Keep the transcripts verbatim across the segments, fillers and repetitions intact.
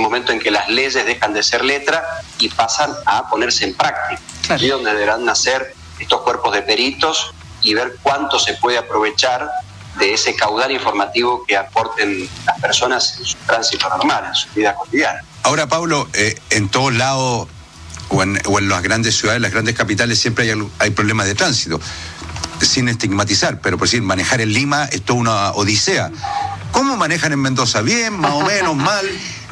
momento en que las leyes dejan de ser letra y pasan a ponerse en práctica. Claro. Allí donde deberán nacer estos cuerpos de peritos y ver cuánto se puede aprovechar de ese caudal informativo que aporten las personas en su tránsito normal, en su vida cotidiana. Ahora, Pablo, eh, en todos lados o en, o en las grandes ciudades, las grandes capitales, siempre hay, hay problemas de tránsito, sin estigmatizar, pero por decir, manejar en Lima es toda una odisea. ¿Cómo manejan en Mendoza? ¿Bien, más o menos, mal?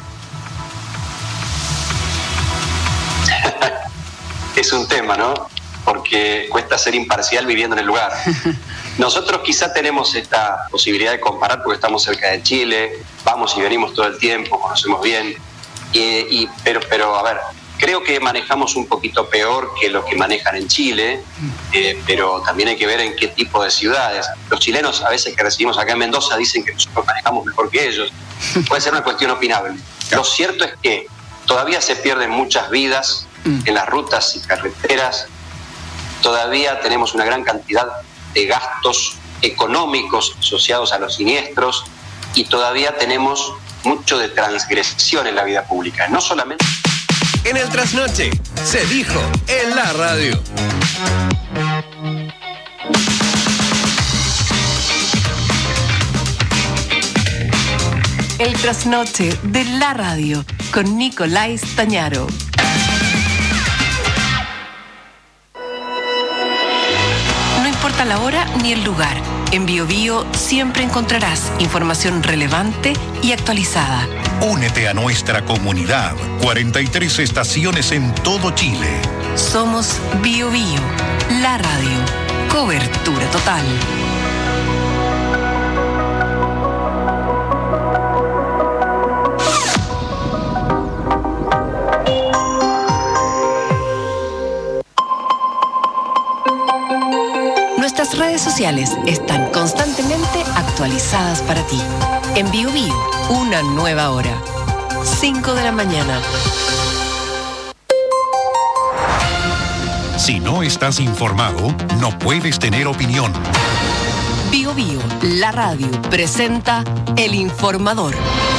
Es un tema, ¿no? Porque cuesta ser imparcial viviendo en el lugar. Nosotros quizá tenemos esta posibilidad de comparar porque estamos cerca de Chile, vamos y venimos todo el tiempo, conocemos bien, y, y, pero, pero a ver, creo que manejamos un poquito peor que lo que manejan en Chile, eh, pero también hay que ver en qué tipo de ciudades. Los chilenos a veces que recibimos acá en Mendoza dicen que nosotros manejamos mejor que ellos. Puede ser una cuestión opinable. Lo cierto es que todavía se pierden muchas vidas en las rutas y carreteras, todavía tenemos una gran cantidad de gastos económicos asociados a los siniestros y todavía tenemos mucho de transgresión en la vida pública. No solamente... En el trasnoche se dijo en la radio. El trasnoche de la radio con Nicolás Tañaro. No importa la hora ni el lugar. En Bio Bio siempre encontrarás información relevante y actualizada. Únete a nuestra comunidad. cuarenta y tres estaciones en todo Chile. Somos Bio Bio, la radio. Cobertura total. Nuestras redes sociales están constantemente actualizadas para ti. En Bio Bio, una nueva hora. cinco de la mañana. Si no estás informado, no puedes tener opinión. Bio Bio, la radio, presenta El Informador.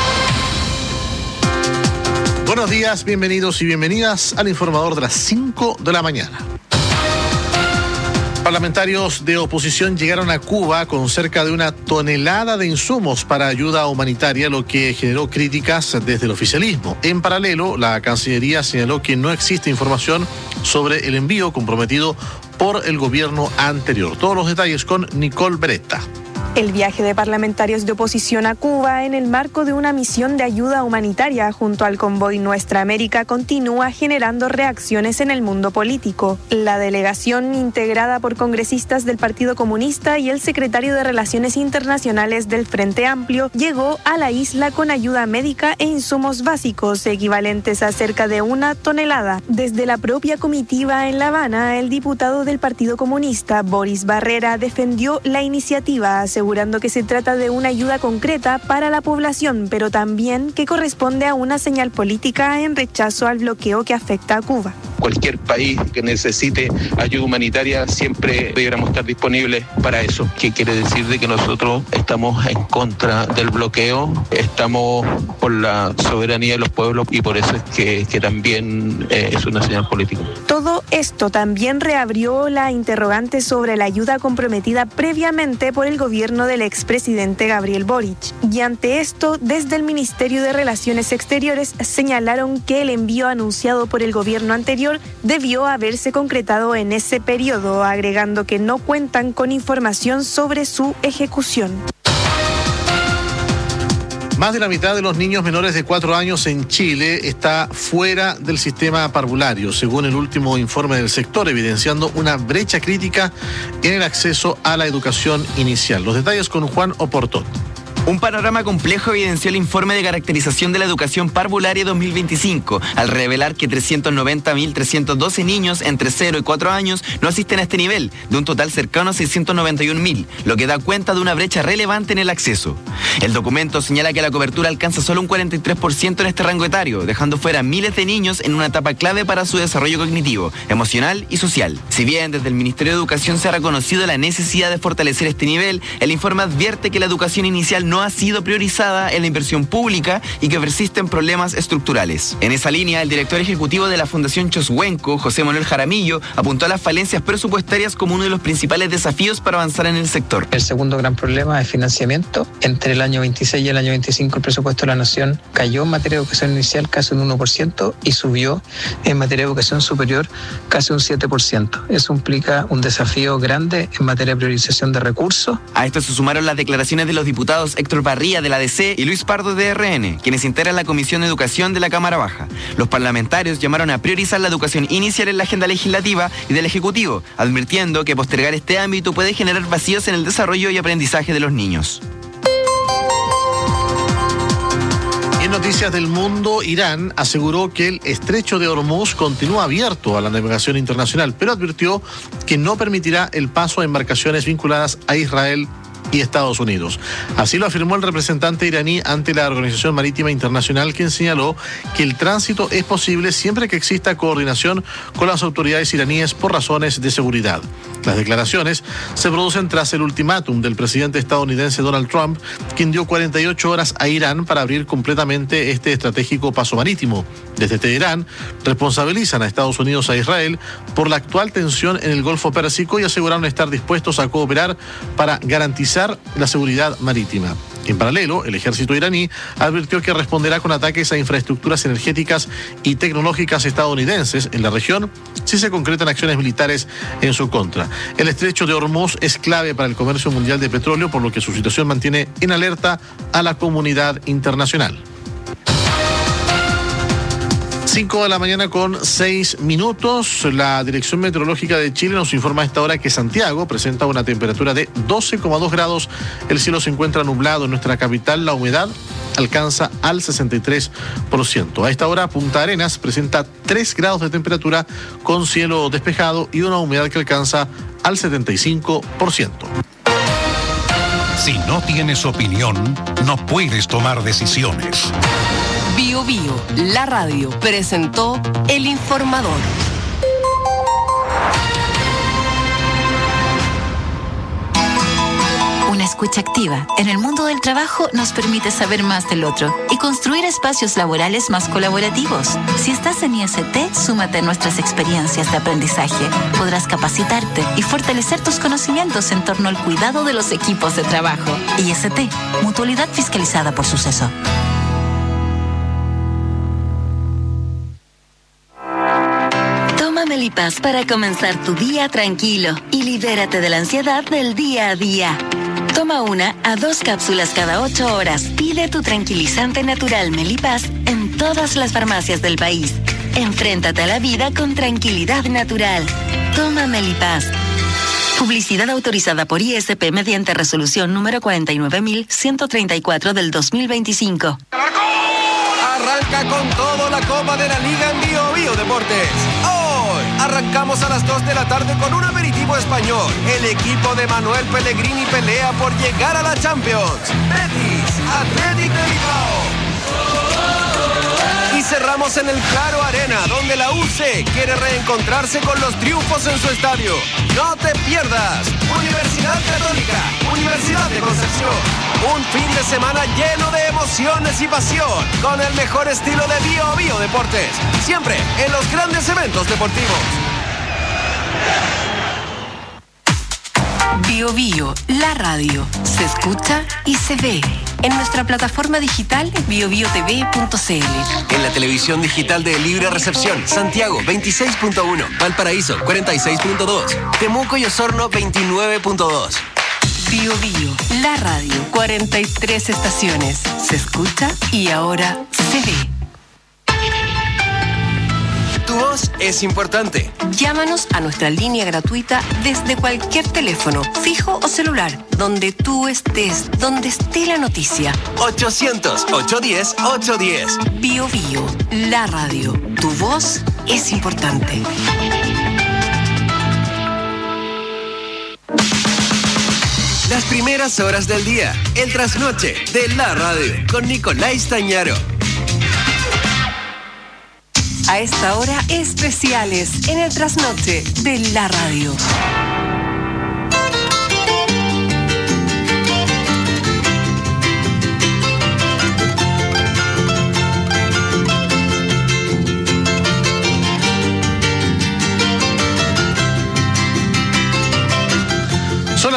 Buenos días, bienvenidos y bienvenidas al Informador de las cinco de la mañana. Parlamentarios de oposición llegaron a Cuba con cerca de una tonelada de insumos para ayuda humanitaria, lo que generó críticas desde el oficialismo. En paralelo, la Cancillería señaló que no existe información sobre el envío comprometido por el gobierno anterior. Todos los detalles con Nicole Beretta. El viaje de parlamentarios de oposición a Cuba en el marco de una misión de ayuda humanitaria junto al convoy Nuestra América continúa generando reacciones en el mundo político. La delegación, integrada por congresistas del Partido Comunista y el secretario de Relaciones Internacionales del Frente Amplio, llegó a la isla con ayuda médica e insumos básicos equivalentes a cerca de una tonelada. Desde la propia comitiva en La Habana, el diputado del Partido Comunista, Boris Barrera, defendió la iniciativa, asegurando que se trata de una ayuda concreta para la población, pero también que corresponde a una señal política en rechazo al bloqueo que afecta a Cuba. Cualquier país que necesite ayuda humanitaria siempre debiéramos estar disponibles para eso. ¿Qué quiere decir? De que nosotros estamos en contra del bloqueo, estamos por la soberanía de los pueblos y por eso es que, que también eh, es una señal política. Todo esto también reabrió la interrogante sobre la ayuda comprometida previamente por el gobierno del expresidente Gabriel Boric. Y ante esto, desde el Ministerio de Relaciones Exteriores señalaron que el envío anunciado por el gobierno anterior debió haberse concretado en ese periodo, agregando que no cuentan con información sobre su ejecución. Más de la mitad de los niños menores de cuatro años en Chile está fuera del sistema parvulario, según el último informe del sector, evidenciando una brecha crítica en el acceso a la educación inicial. Los detalles con Juan Oportot. Un panorama complejo evidenció el informe de caracterización de la educación parvularia dos mil veinticinco, al revelar que trescientos noventa mil trescientos doce niños entre cero y cuatro años no asisten a este nivel, de un total cercano a seiscientos noventa y un mil, lo que da cuenta de una brecha relevante en el acceso. El documento señala que la cobertura alcanza solo un cuarenta y tres por ciento en este rango etario, dejando fuera a miles de niños en una etapa clave para su desarrollo cognitivo, emocional y social. Si bien desde el Ministerio de Educación se ha reconocido la necesidad de fortalecer este nivel, el informe advierte que la educación inicial no ha sido priorizada en la inversión pública y que persisten problemas estructurales. En esa línea, el director ejecutivo de la Fundación Choshuenco, José Manuel Jaramillo, apuntó a las falencias presupuestarias como uno de los principales desafíos para avanzar en el sector. El segundo gran problema es financiamiento. Entre el año veintiséis y el año veinticinco el presupuesto de la Nación cayó en materia de educación inicial casi un uno por ciento y subió en materia de educación superior casi un siete por ciento. Eso implica un desafío grande en materia de priorización de recursos. A esto se sumaron las declaraciones de los diputados Héctor Barría de la D C y Luis Pardo de R N, quienes integran la Comisión de Educación de la Cámara Baja. Los parlamentarios llamaron a priorizar la educación inicial en la agenda legislativa y del Ejecutivo, advirtiendo que postergar este ámbito puede generar vacíos en el desarrollo y aprendizaje de los niños. En noticias del mundo, Irán aseguró que el estrecho de Hormuz continúa abierto a la navegación internacional, pero advirtió que no permitirá el paso a embarcaciones vinculadas a Israel y Estados Unidos. Así lo afirmó el representante iraní ante la Organización Marítima Internacional, quien señaló que el tránsito es posible siempre que exista coordinación con las autoridades iraníes por razones de seguridad. Las declaraciones se producen tras el ultimátum del presidente estadounidense Donald Trump, quien dio cuarenta y ocho horas a Irán para abrir completamente este estratégico paso marítimo. Desde Teherán responsabilizan a Estados Unidos e Israel por la actual tensión en el Golfo Pérsico y aseguraron estar dispuestos a cooperar para garantizar la seguridad marítima. En paralelo, el ejército iraní advirtió que responderá con ataques a infraestructuras energéticas y tecnológicas estadounidenses en la región si se concretan acciones militares en su contra. El estrecho de Hormuz es clave para el comercio mundial de petróleo, por lo que su situación mantiene en alerta a la comunidad internacional. cinco de la mañana con seis minutos. La Dirección Meteorológica de Chile nos informa a esta hora que Santiago presenta una temperatura de doce coma dos grados. El cielo se encuentra nublado en nuestra capital. La humedad alcanza al sesenta y tres por ciento. A esta hora, Punta Arenas presenta tres grados de temperatura con cielo despejado y una humedad que alcanza al setenta y cinco por ciento. Si no tienes opinión, no puedes tomar decisiones. Bio Bio, la radio, presentó El Informador. Una escucha activa en el mundo del trabajo nos permite saber más del otro y construir espacios laborales más colaborativos. Si estás en I S T, súmate a nuestras experiencias de aprendizaje. Podrás capacitarte y fortalecer tus conocimientos en torno al cuidado de los equipos de trabajo. I S T, mutualidad fiscalizada por Suceso. Melipaz para comenzar tu día tranquilo y libérate de la ansiedad del día a día. Toma una a dos cápsulas cada ocho horas. Pide tu tranquilizante natural Melipaz en todas las farmacias del país. Enfréntate a la vida con tranquilidad natural. Toma Melipaz. Publicidad autorizada por I S P mediante resolución número cuarenta y nueve mil ciento treinta y cuatro del dos mil veinticinco. Arranca con todo la Copa de la Liga en Bio Bio Deportes. Hoy arrancamos a las dos de la tarde con un aperitivo español. El equipo de Manuel Pellegrini pelea por llegar a la Champions. Betis, Atlético de Bilbao. Y cerramos en el Claro Arena, donde la U C quiere reencontrarse con los triunfos en su estadio. No te pierdas. Universidad Católica, Universidad de Concepción. Un fin de semana lleno de emociones y pasión, con el mejor estilo de Bio Bio Deportes. Siempre en los grandes eventos deportivos. Bio Bio, la radio, se escucha y se ve. En nuestra plataforma digital bio bio t v punto c l. En la televisión digital de Libre Recepción, Santiago veintiséis punto uno, Valparaíso cuarenta y seis punto dos, Temuco y Osorno veintinueve punto dos. Bio Bio, la radio, cuarenta y tres estaciones. Se escucha y ahora se ve. Tu voz es importante. Llámanos a nuestra línea gratuita desde cualquier teléfono, fijo o celular, donde tú estés, donde esté la noticia. ochocientos, ochocientos diez, ochocientos diez. Bio Bio, la radio. Tu voz es importante. Las primeras horas del día, el trasnoche de la radio, con Nicolás Tañaro. A esta hora, especiales en el trasnoche de la radio.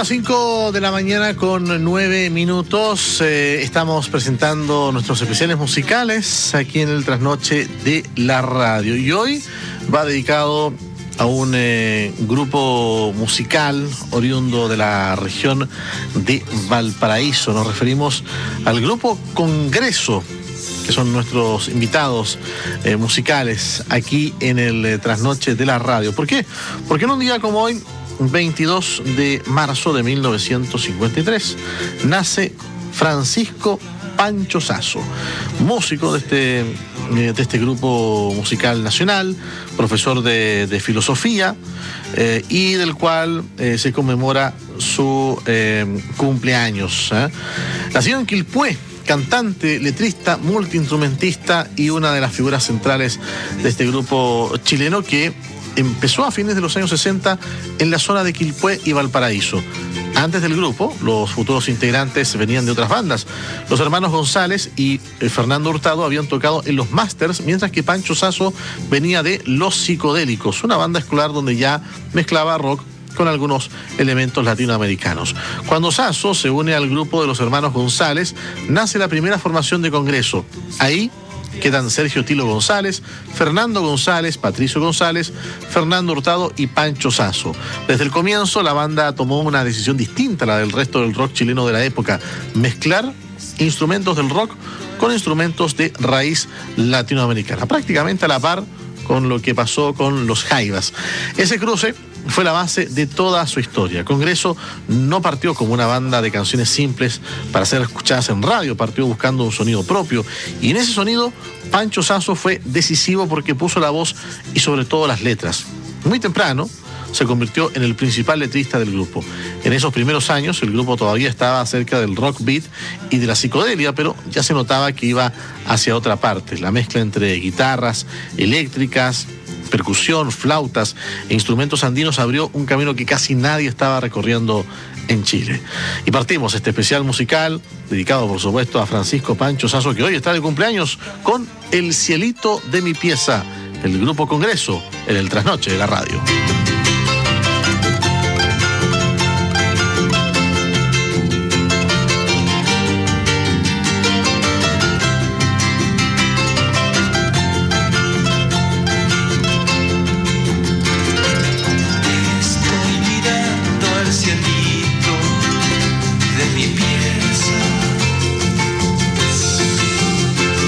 las cinco de la mañana con nueve minutos. Eh, estamos presentando nuestros especiales musicales aquí en el Trasnoche de la Radio. Y hoy va dedicado a un eh, grupo musical oriundo de la región de Valparaíso. Nos referimos al grupo Congreso, que son nuestros invitados eh, musicales aquí en el eh, Trasnoche de la Radio. ¿Por qué? Porque en un día como hoy, veintidós de marzo de mil novecientos cincuenta y tres, nace Francisco Pancho Sasso, músico de este, de este grupo musical nacional, profesor de, de filosofía, eh, y del cual eh, se conmemora su eh, cumpleaños. ¿eh? Nacido en Quilpué, cantante, letrista, multiinstrumentista y una de las figuras centrales de este grupo chileno que empezó a fines de los años sesenta en la zona de Quilpué y Valparaíso. Antes del grupo, los futuros integrantes venían de otras bandas. Los hermanos González y Fernando Hurtado habían tocado en los Masters, mientras que Pancho Sasso venía de Los Psicodélicos, una banda escolar donde ya mezclaba rock con algunos elementos latinoamericanos. Cuando Sasso se une al grupo de los hermanos González, nace la primera formación de Congreso. Ahí quedan Sergio Tilo González, Fernando González, Patricio González, Fernando Hurtado y Pancho Sasso. Desde el comienzo la banda tomó una decisión distinta a la del resto del rock chileno de la época: mezclar instrumentos del rock con instrumentos de raíz latinoamericana, prácticamente a la par con lo que pasó con los Jaivas. Ese cruce fue la base de toda su historia. Congreso no partió como una banda de canciones simples para ser escuchadas en radio, partió buscando un sonido propio, y en ese sonido Pancho Sasso fue decisivo porque puso la voz y sobre todo las letras. Muy temprano se convirtió en el principal letrista del grupo. En esos primeros años el grupo todavía estaba cerca del rock beat y de la psicodelia, pero ya se notaba que iba hacia otra parte. La mezcla entre guitarras eléctricas, percusión, flautas e instrumentos andinos abrió un camino que casi nadie estaba recorriendo en Chile. Y partimos este especial musical, dedicado por supuesto a Francisco Pancho Sasso, que hoy está de cumpleaños, con El Cielito de mi Pieza, el grupo Congreso, en el Trasnoche de la Radio.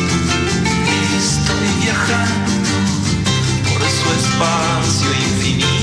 Estoy viajando por su espacio infinito.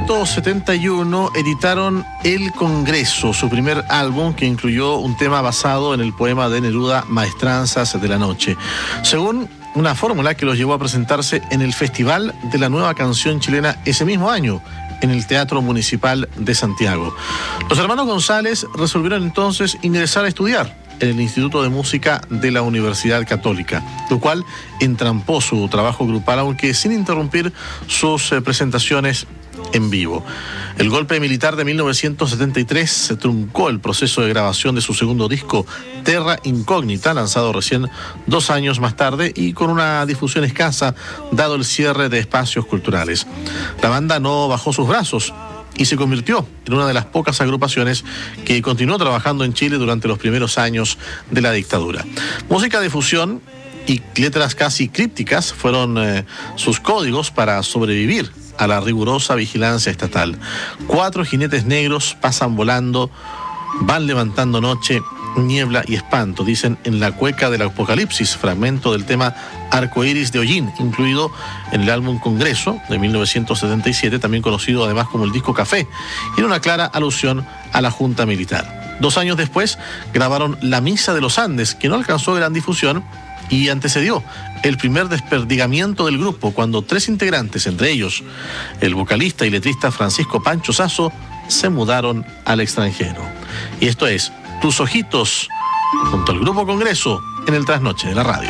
novecientos setenta y uno editaron El Congreso, su primer álbum que incluyó un tema basado en el poema de Neruda Maestranzas de la Noche. Según una fórmula que los llevó a presentarse en el Festival de la Nueva Canción Chilena ese mismo año, en el Teatro Municipal de Santiago. Los hermanos González resolvieron entonces ingresar a estudiar en el Instituto de Música de la Universidad Católica, lo cual entrampó su trabajo grupal, aunque sin interrumpir sus eh, presentaciones en vivo. El golpe militar de mil novecientos setenta y tres se truncó el proceso de grabación de su segundo disco, Terra Incógnita, lanzado recién dos años más tarde y con una difusión escasa, dado el cierre de espacios culturales. La banda no bajó sus brazos y se convirtió en una de las pocas agrupaciones que continuó trabajando en Chile durante los primeros años de la dictadura. Música de fusión y letras casi crípticas fueron eh, sus códigos para sobrevivir a la rigurosa vigilancia estatal. Cuatro jinetes negros pasan volando, van levantando noche, niebla y espanto, dicen en La Cueca del Apocalipsis, fragmento del tema Arcoíris de Hollín, incluido en el álbum Congreso de mil novecientos setenta y siete, también conocido además como el disco Café, y en una clara alusión a la Junta Militar. Dos años después grabaron La Misa de los Andes, que no alcanzó gran difusión y antecedió el primer desperdigamiento del grupo, cuando tres integrantes, entre ellos el vocalista y letrista Francisco Pancho Sasso, se mudaron al extranjero. Y esto es Tus Ojitos, junto al Grupo Congreso, en el Trasnoche de la Radio.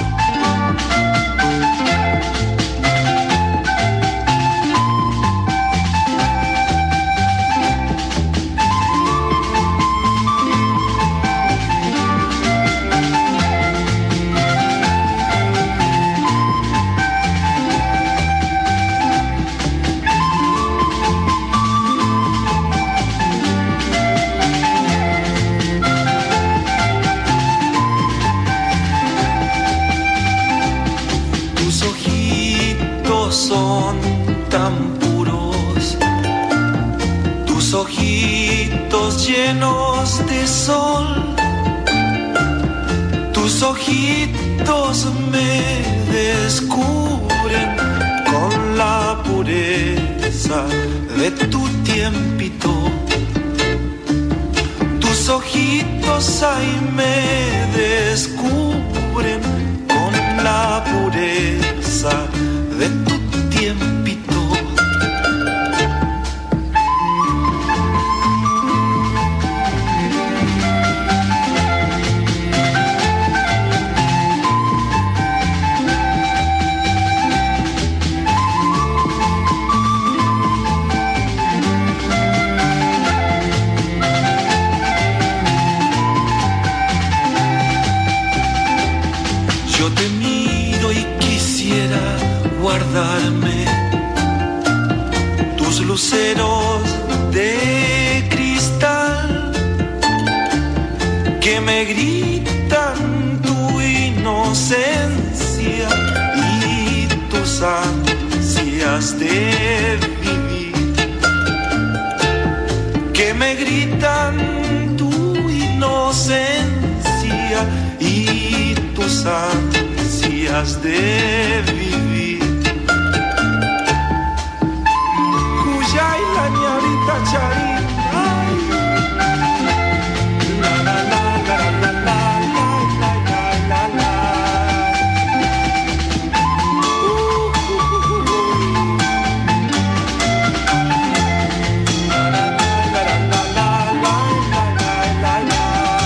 Son tan puros, tus ojitos llenos de sol, tus ojitos me descubren con la pureza de tu tiempito. Tus ojitos ahí me descubren con la pureza de tu tiempito. Yo te miro y quisiera guardarme tus luceros de cristal que me gritan tu inocencia y tus ansias de vivir, que me gritan tu inocencia y tus ansias de vivir. Cuyay la ñarita charín, ay. La la la la la la la la la la. Uh, uh, uh, uh. La la la la la la la la la.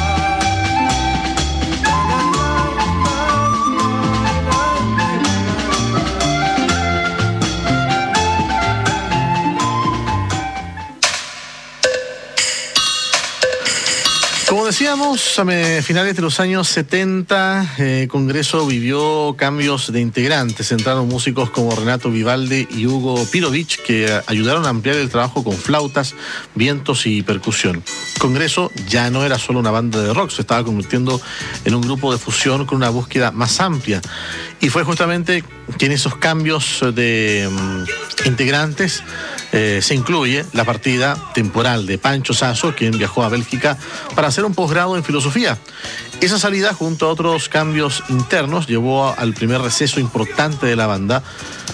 Como decíamos, a finales de los años setenta, eh, Congreso vivió cambios de integrantes. Entraron músicos como Renato Vivaldi y Hugo Pirovich, que ayudaron a ampliar el trabajo con flautas, vientos y percusión. Congreso ya no era solo una banda de rock, se estaba convirtiendo en un grupo de fusión con una búsqueda más amplia. Y fue justamente que en esos cambios de um, integrantes eh, se incluye la partida temporal de Pancho Sasso, quien viajó a Bélgica para hacer un posgrado en filosofía. Esa salida, junto a otros cambios internos, llevó al primer receso importante de la banda,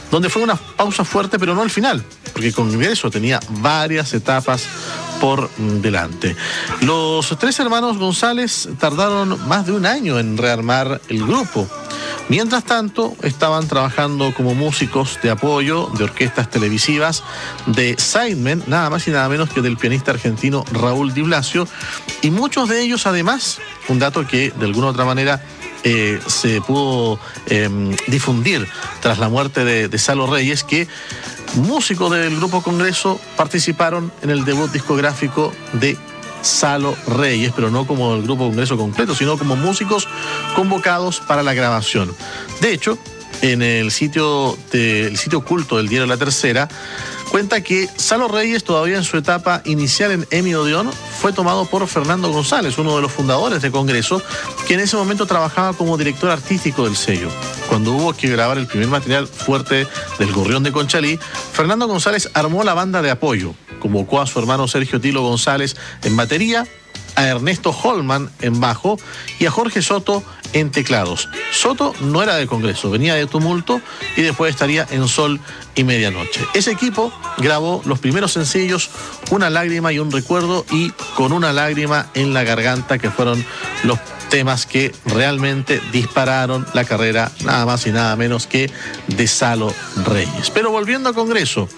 donde fue una pausa fuerte, pero no al final, porque Congreso tenía varias etapas por delante. Los tres hermanos González tardaron más de un año en rearmar el grupo. Mientras tanto, estaban trabajando como músicos de apoyo de orquestas televisivas de sidemen, nada más y nada menos que del pianista argentino Raúl Di Blasio, y muchos de ellos, además, un dato que de alguna u otra manera eh, se pudo eh, difundir tras la muerte de, de Salo Reyes, que músicos del Grupo Congreso participaron en el debut discográfico de Salo Reyes, pero no como el Grupo Congreso completo, sino como músicos convocados para la grabación. De hecho, en el sitio, de, el sitio oculto del diario La Tercera, cuenta que Salo Reyes, todavía en su etapa inicial en Emi Odeón, fue tomado por Fernando González, uno de los fundadores de Congreso, que en ese momento trabajaba como director artístico del sello. Cuando hubo que grabar el primer material fuerte del Gorrión de Conchalí, Fernando González armó la banda de apoyo. Convocó a su hermano Sergio Tilo González en batería, a Ernesto Holman en bajo y a Jorge Soto en teclados. Soto no era de Congreso, venía de Tumulto y después estaría en Sol y Medianoche. Ese equipo grabó los primeros sencillos, Una lágrima y un recuerdo, y Con una lágrima en la garganta, que fueron los temas que realmente dispararon la carrera nada más y nada menos que de Salo Reyes. Pero volviendo a Congreso,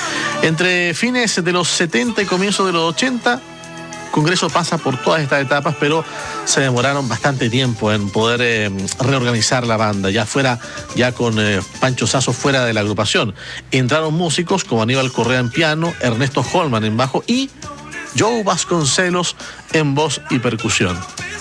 entre fines de los setenta y comienzos de los ochenta, Congreso pasa por todas estas etapas, pero se demoraron bastante tiempo en poder eh, reorganizar la banda, ya fuera, ya con eh, Pancho Sasso fuera de la agrupación. Entraron músicos como Aníbal Correa en piano, Ernesto Holman en bajo y Joe Vasconcelos en voz y percusión.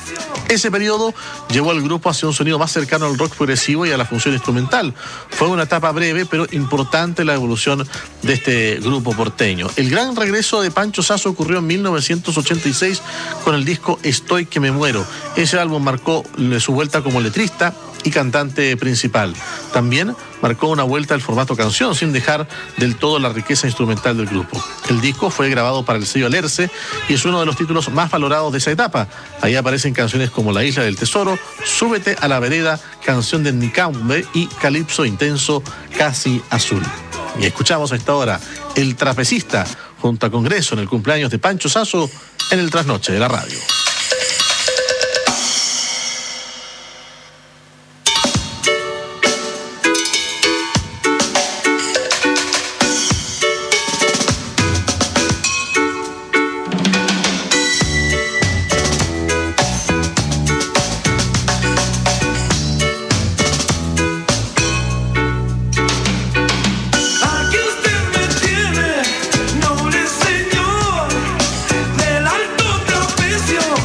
Ese periodo llevó al grupo hacia un sonido más cercano al rock progresivo y a la función instrumental. Fue una etapa breve, pero importante la evolución de este grupo porteño. El gran regreso de Pancho Sasso ocurrió en mil novecientos ochenta y seis con el disco Estoy que me muero. Ese álbum marcó su vuelta como letrista y cantante principal. También marcó una vuelta al formato canción, sin dejar del todo la riqueza instrumental del grupo. El disco fue grabado para el sello Alerce y es uno de los títulos más valorados de esa etapa. Ahí aparecen canciones como La Isla del Tesoro, Súbete a la Vereda, Canción de Nicambe y Calipso Intenso, Casi Azul. Y escuchamos a esta hora El Trapecista junto a Congreso en el cumpleaños de Pancho Sasso en el Trasnoche de la Radio. Noble señor del alto trapecio.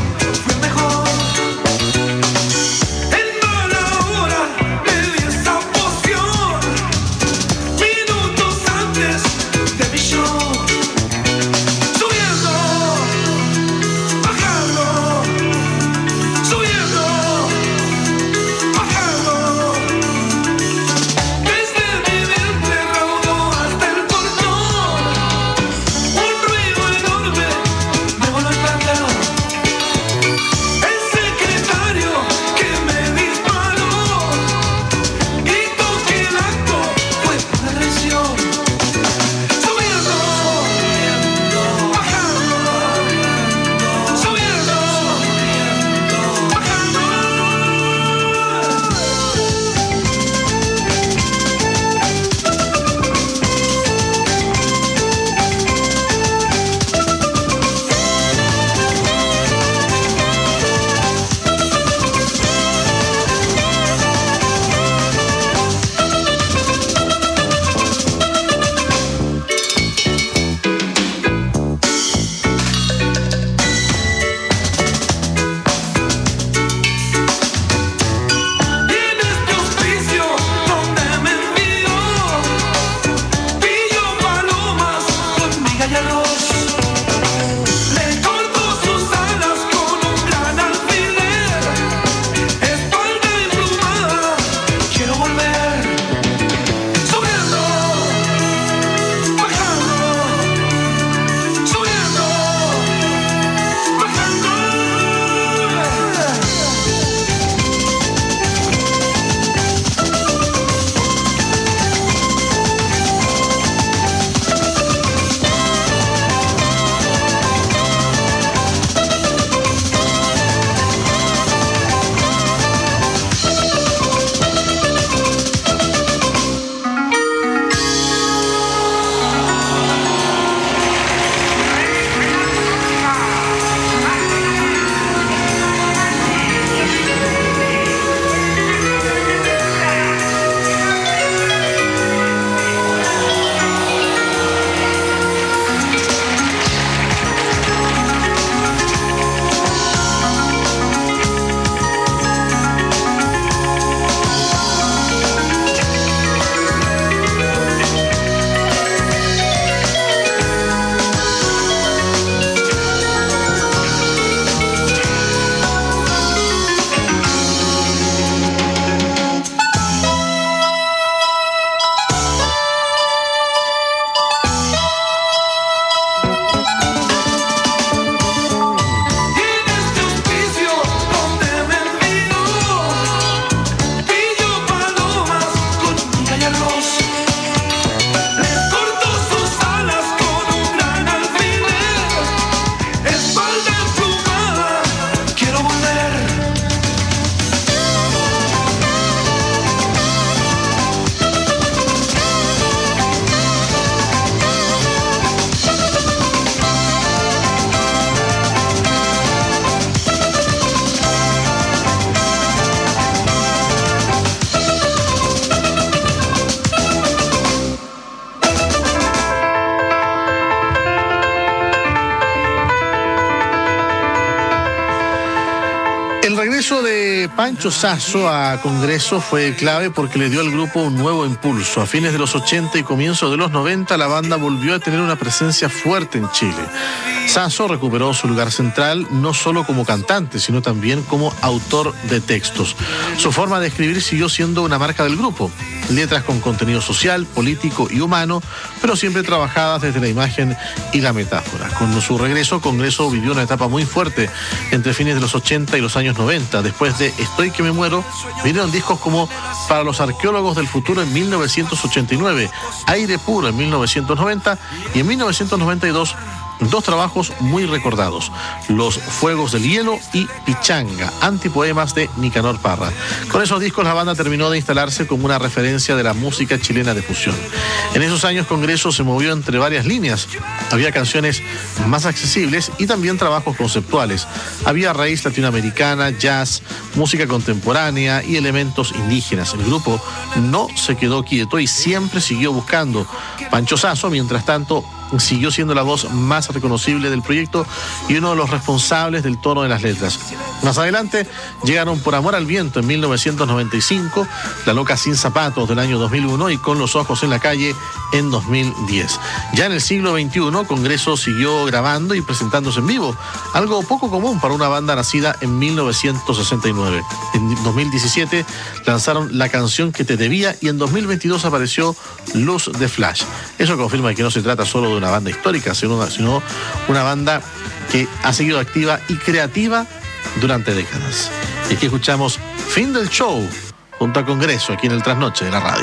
regreso de Pancho Sasso a Congreso fue clave porque le dio al grupo un nuevo impulso. A fines de los ochenta y comienzos de los noventa, la banda volvió a tener una presencia fuerte en Chile. Sasso recuperó su lugar central no solo como cantante, sino también como autor de textos. Su forma de escribir siguió siendo una marca del grupo. Letras con contenido social, político y humano, pero siempre trabajadas desde la imagen y la metáfora. Con su regreso, Congreso vivió una etapa muy fuerte entre fines de los ochenta y los años noventa. Después de Estoy que me muero, vinieron discos como Para los arqueólogos del futuro en mil novecientos ochenta y nueve, Aire puro en mil novecientos noventa y en mil novecientos noventa y dos dos trabajos muy recordados: Los Fuegos del Hielo y Pichanga, antipoemas de Nicanor Parra. Con esos discos la banda terminó de instalarse como una referencia de la música chilena de fusión. En esos años Congreso se movió entre varias líneas. Había canciones más accesibles y también trabajos conceptuales. Había raíz latinoamericana, jazz, música contemporánea y elementos indígenas. El grupo no se quedó quieto y siempre siguió buscando. Pancho Sasso, mientras tanto, siguió siendo la voz más reconocible del proyecto y uno de los responsables del tono de las letras. Más adelante llegaron Por amor al viento en mil novecientos noventa y cinco, La loca sin zapatos del año dos mil uno y Con los ojos en la calle en dos mil diez. Ya en el siglo veintiuno, Congreso siguió grabando y presentándose en vivo, algo poco común para una banda nacida en mil novecientos sesenta y nueve. En dos mil diecisiete lanzaron La canción que te debía y en dos mil veintidós apareció Luz de Flash. Eso confirma que no se trata solo de una banda histórica, sino una, sino una banda que ha seguido activa y creativa durante décadas. Y aquí escuchamos Fin del Show junto a Congreso aquí en el Trasnoche de la radio.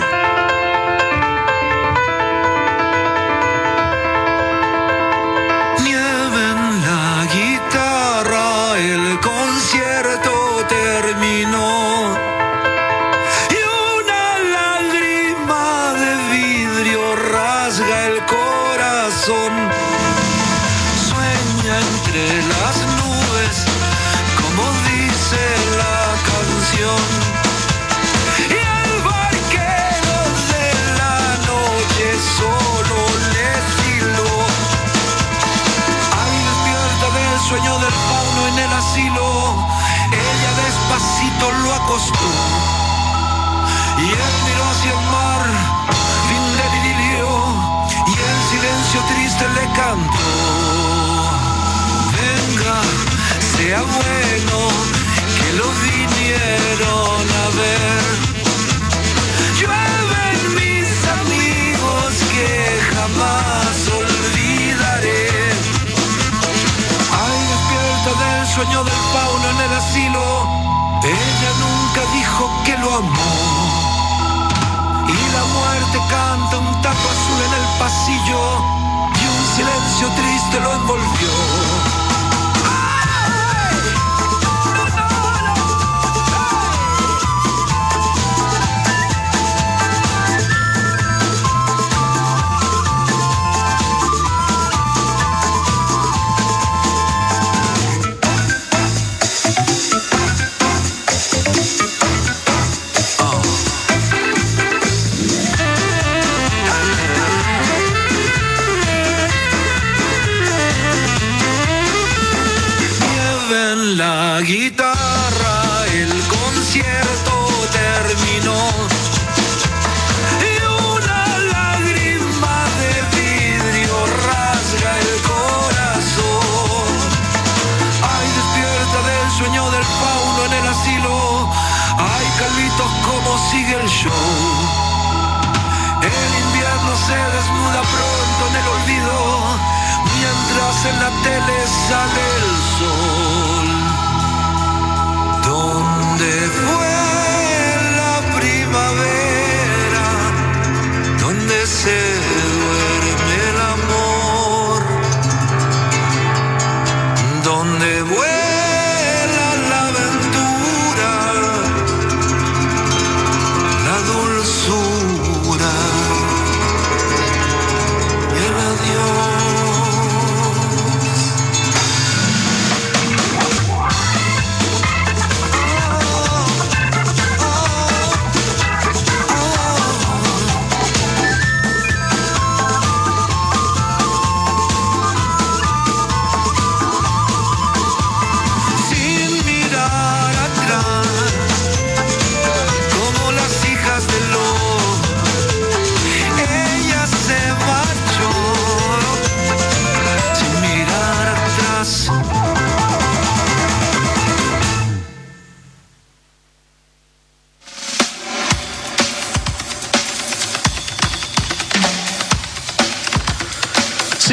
Nieve en la guitarra, el concierto terminó. Y una lágrima de vidrio rasga el corazón. Sueña entre las nubes, como dice la canción. Y el barquero de la noche solo le silbó. Ahí despierta del sueño del fauno en el asilo. Ella despacito lo acostó. Y él miró hacia el mar, fin del idilio. Y el silencio triste le cantó. Venga, sea bueno, que lo vinieron a ver. Llueven mis amigos que jamás olvidaré. Ay, despierta del sueño del fauno en el asilo. Ella nunca dijo que lo amó. Y la muerte canta un taco azul en el pasillo y un silencio triste lo envolvió. La guitarra, el concierto terminó. Y una lágrima de vidrio rasga el corazón. Ay, despierta del sueño del fauno en el asilo. Ay, Carlitos, cómo sigue el show. El invierno se desnuda pronto en el olvido, mientras en la tele sale el sol. ¿Dónde fue la primavera? ¿Dónde se duerme el amor? ¿Dónde vuela la aventura? La dulzura y el adiós.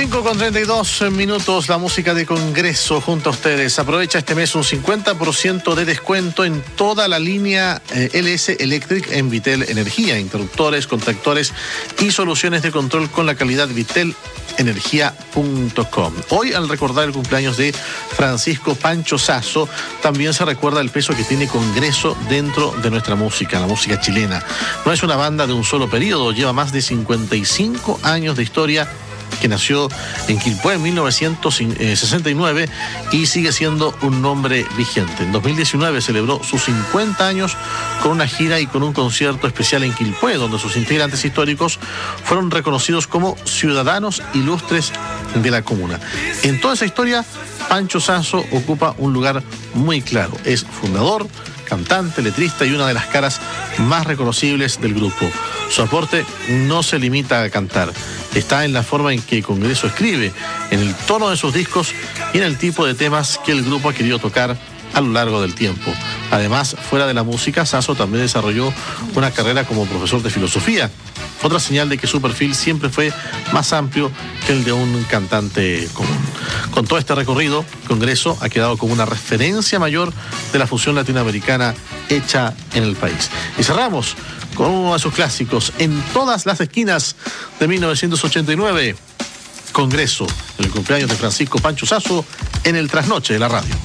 cinco con treinta y dos minutos, la música de Congreso junto a ustedes. Aprovecha este mes un cincuenta por ciento de descuento en toda la línea eh, L S Electric en Vitel Energía, interruptores, contactores y soluciones de control con la calidad vitel energía punto com. Hoy, al recordar el cumpleaños de Francisco Pancho Sasso, también se recuerda el peso que tiene Congreso dentro de nuestra música, la música chilena. No es una banda de un solo periodo, lleva más de cincuenta y cinco años de historia, que nació en Quilpué en mil novecientos sesenta y nueve y sigue siendo un nombre vigente. En dos mil diecinueve celebró sus cincuenta años con una gira y con un concierto especial en Quilpué, donde sus integrantes históricos fueron reconocidos como ciudadanos ilustres de la comuna. En toda esa historia, Pancho Sasso ocupa un lugar muy claro. Es fundador, cantante, letrista y una de las caras más reconocibles del grupo. Su aporte no se limita a cantar. Está en la forma en que Congreso escribe, en el tono de sus discos y en el tipo de temas que el grupo ha querido tocar a lo largo del tiempo. Además, fuera de la música, Sasso también desarrolló una carrera como profesor de filosofía. Otra señal de que su perfil siempre fue más amplio que el de un cantante común. Con todo este recorrido, Congreso ha quedado como una referencia mayor de la fusión latinoamericana hecha en el país. Y cerramos con uno de sus clásicos, En todas las esquinas, de mil novecientos ochenta y nueve. Congreso, el cumpleaños de Francisco Pancho Sasso, en el trasnoche de la radio.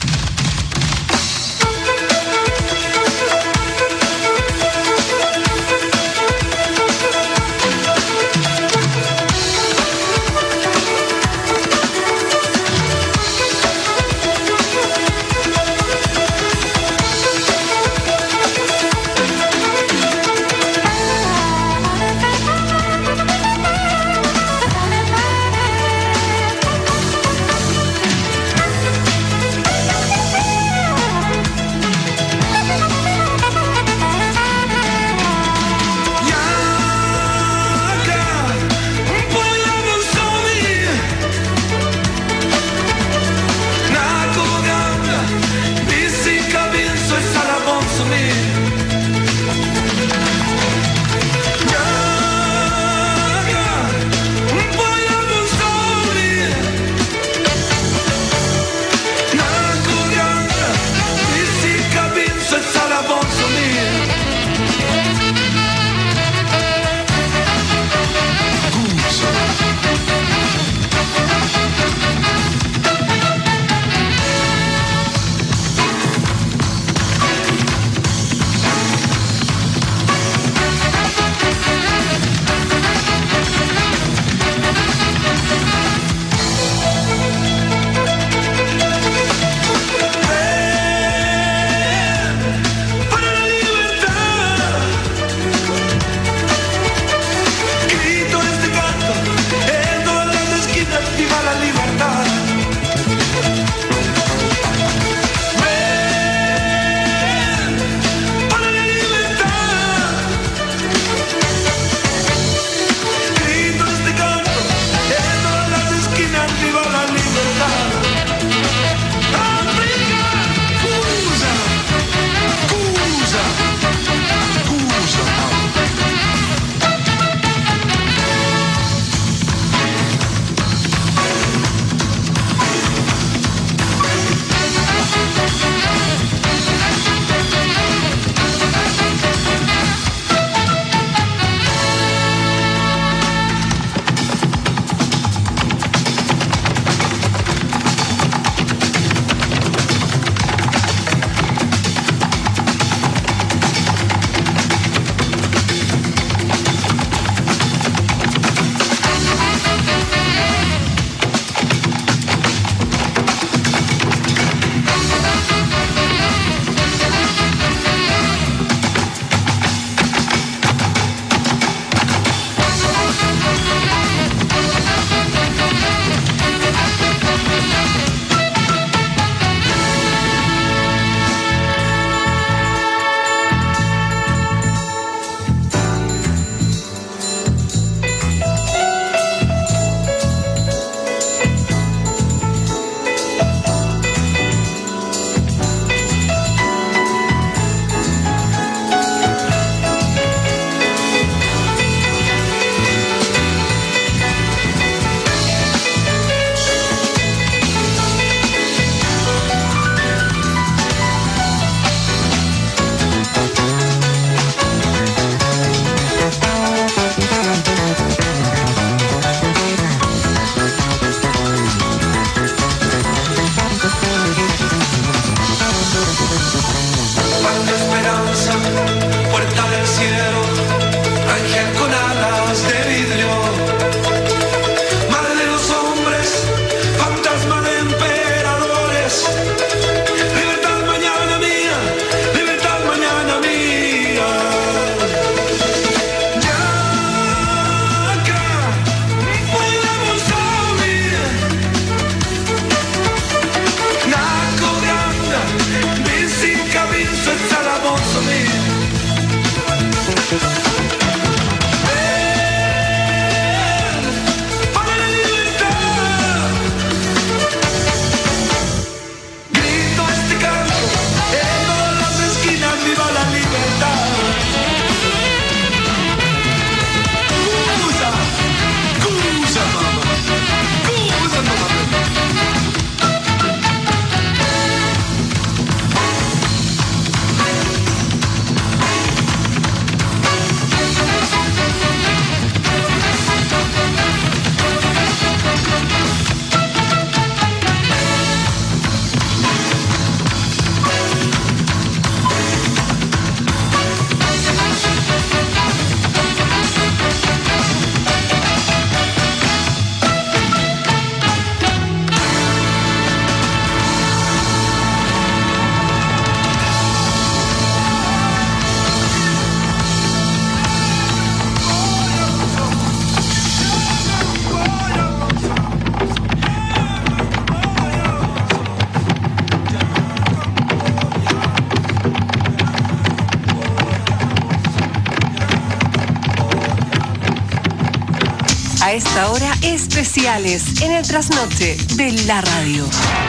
A esta hora, especiales en el trasnoche de la radio.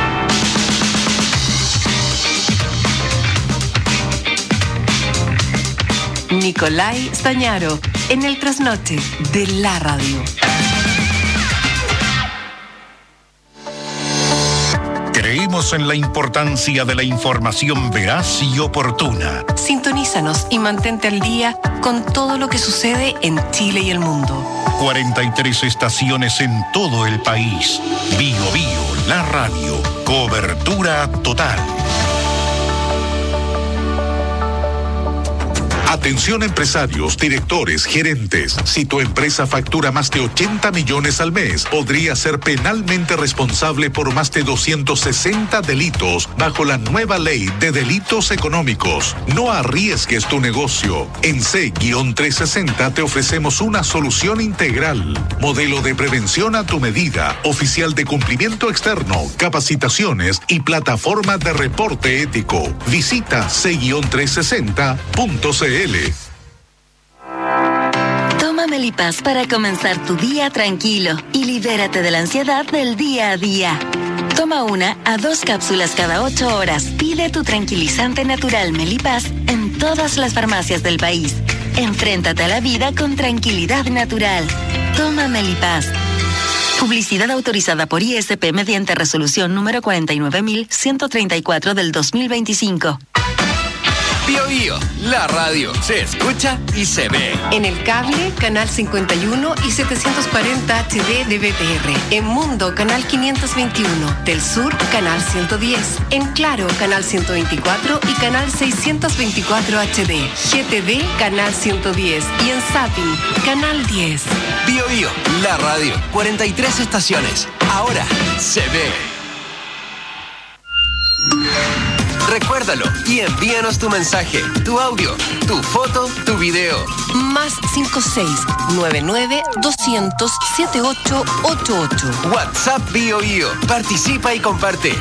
Nicolai Stañaro en el trasnoche de la radio. Creemos en la importancia de la información veraz y oportuna. Sintonízanos y mantente al día con todo lo que sucede en Chile y el mundo. cuarenta y tres estaciones en todo el país. Bio Bio, la radio. Cobertura total. Atención empresarios, directores, gerentes. Si tu empresa factura más de ochenta millones al mes, podría ser penalmente responsable por más de doscientos sesenta delitos bajo la nueva ley de delitos económicos. No arriesgues tu negocio. En C trescientos sesenta te ofrecemos una solución integral. Modelo de prevención a tu medida, oficial de cumplimiento externo, capacitaciones y plataforma de reporte ético. Visita C trescientos sesenta punto c l. Toma Melipaz para comenzar tu día tranquilo y libérate de la ansiedad del día a día. Toma una a dos cápsulas cada ocho horas. Pide tu tranquilizante natural Melipaz en todas las farmacias del país. Enfréntate a la vida con tranquilidad natural. Toma Melipaz. Publicidad autorizada por I S P mediante resolución número cuarenta y nueve mil ciento treinta y cuatro del dos mil veinticinco. Bio Bio, la radio se escucha y se ve. En el cable, canal cincuenta y uno y setecientos cuarenta H D de B T R. En Mundo, canal quinientos veintiuno. Del Sur, canal ciento diez. En Claro, canal ciento veinticuatro y canal seiscientos veinticuatro H D. G T V, canal ciento diez. Y en Zapping, canal diez. Bio Bio, la radio, cuarenta y tres estaciones. Ahora se ve. Recuérdalo y envíanos tu mensaje, tu audio, tu foto, tu video. Más cinco seis nueve nueve doscientos setenta y ocho ochenta y ocho. WhatsApp Bio Bio. Participa y comparte.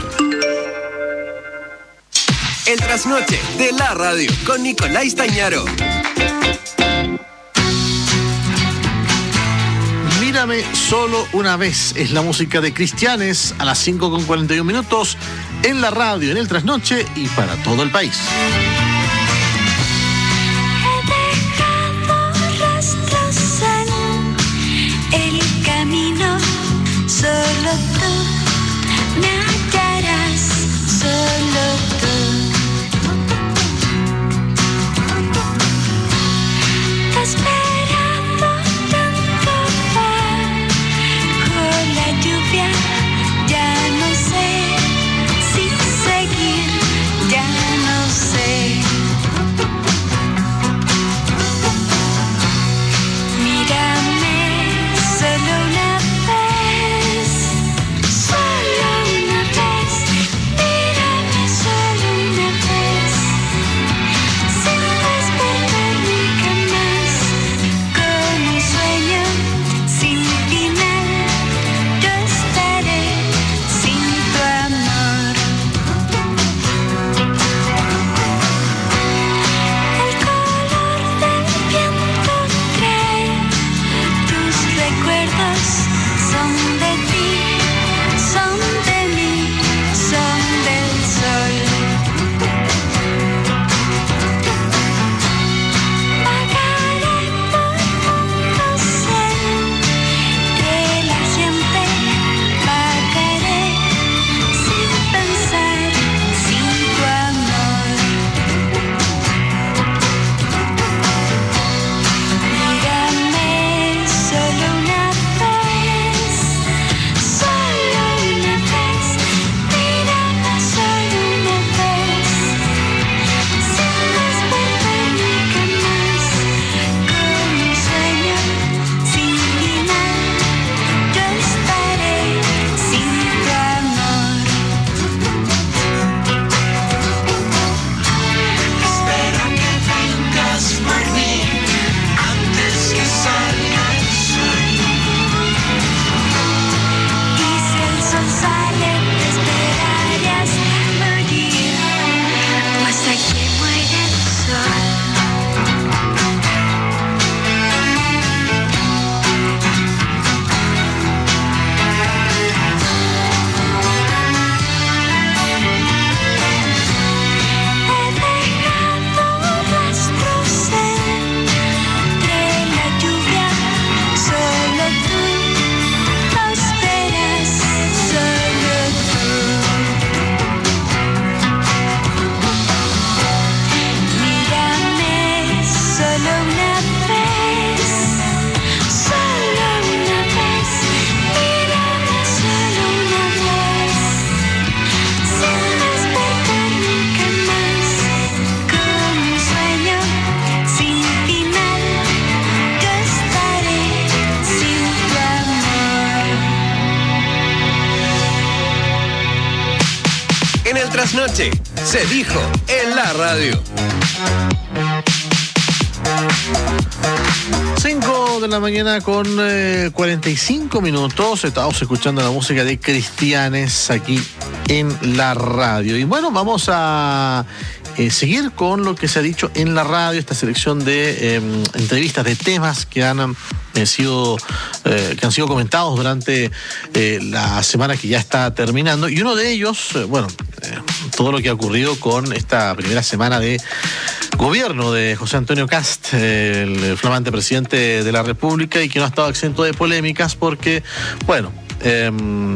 El trasnoche de la radio con Nicolai Stañaro. Mírame solo una vez es la música de Cristianes a las cinco con cuarenta y un minutos en la radio, en el trasnoche y para todo el país. He dejado rastros en el camino, solo tú me hallarás, solo tú. Te esperando tanto bajo la lluvia, ya no sé si seguir, ya no sé. Mírame solo una vez, solo una vez. Mírame solo una vez, sin despertar nunca más. Como un sueño sin final, yo estaré sin tu amor. El color del viento trae trasnoche se dijo en la radio. cinco de la mañana con eh, cuarenta y cinco minutos. Estamos escuchando la música de Cristianes aquí en la radio. Y bueno, vamos a eh, seguir con lo que se ha dicho en la radio, esta selección de eh, entrevistas, de temas que han eh, sido eh, que han sido comentados durante eh, la semana que ya está terminando. Y uno de ellos, eh, bueno, eh, todo lo que ha ocurrido con esta primera semana de gobierno de José Antonio Kast, el flamante presidente de la República, y que no ha estado exento de polémicas porque, bueno, eh,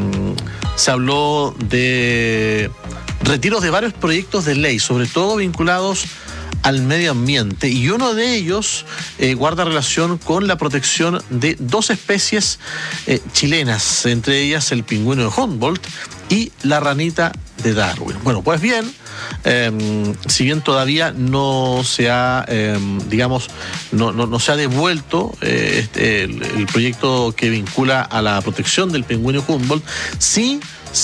se habló de retiros de varios proyectos de ley, sobre todo vinculados al medio ambiente, y uno de ellos eh, guarda relación con la protección de dos especies eh, chilenas, entre ellas el pingüino de Humboldt y la ranita de Darwin. Bueno, pues bien, eh, si bien todavía no se ha, eh, digamos, no, no, no se ha devuelto eh, este, el, el proyecto que vincula a la protección del pingüino Humboldt, sí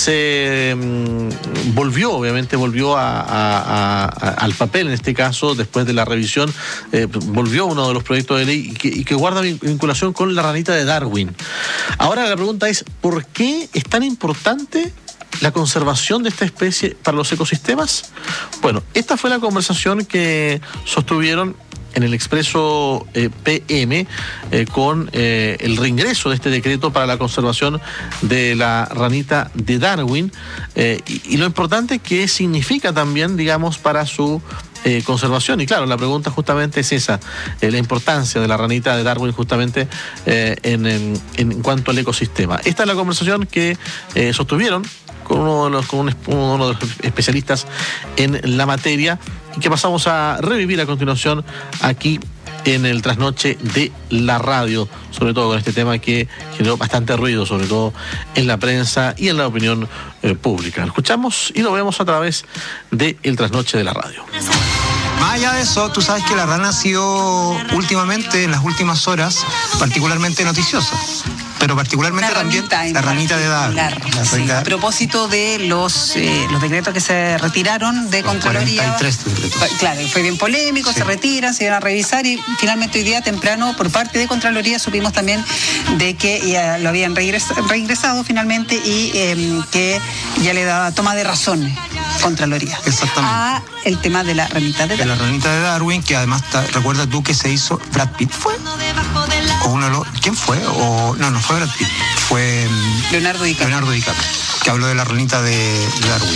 se um, volvió, obviamente volvió a, a, a, a, al papel, en este caso, después de la revisión, eh, volvió uno de los proyectos de ley y que, y que guarda vinculación con la ranita de Darwin. Ahora la pregunta es, ¿por qué es tan importante la conservación de esta especie para los ecosistemas? Bueno, esta fue la conversación que sostuvieron en el Expreso eh, P M eh, con eh, el reingreso de este decreto para la conservación de la ranita de Darwin eh, y, y lo importante que significa también, digamos, para su eh, conservación. Y claro, la pregunta justamente es esa, eh, la importancia de la ranita de Darwin justamente eh, en, en, en cuanto al ecosistema. Esta es la conversación que eh, sostuvieron con uno de los, con un, uno de los especialistas en la materia y que pasamos a revivir a continuación aquí en el trasnoche de la radio, sobre todo con este tema que generó bastante ruido, sobre todo en la prensa y en la opinión eh, pública. Lo escuchamos y lo vemos a través de el trasnoche de la radio. Más allá de eso, tú sabes que la rana ha sido últimamente, en las últimas horas, particularmente noticiosa. Pero particularmente también la ranita de Darwin. Sí, a propósito de los eh, los decretos que se retiraron de Contraloría. cuarenta y tres decretos. Claro, fue bien polémico, sí. Se retiran, se iban a revisar y finalmente hoy día temprano por parte de Contraloría supimos también de que ya lo habían reingresado, reingresado finalmente y eh, que ya le daba toma de razones Contraloría. Exactamente. A el tema de la ranita de Darwin. De la ranita de Darwin, que además, recuerda tú que se hizo, Brad Pitt fue. O uno de los, ¿quién fue? O, no, no fue Brad Pitt, fue Leonardo DiCaprio. Leonardo DiCaprio, que habló de la ranita de, de Darwin.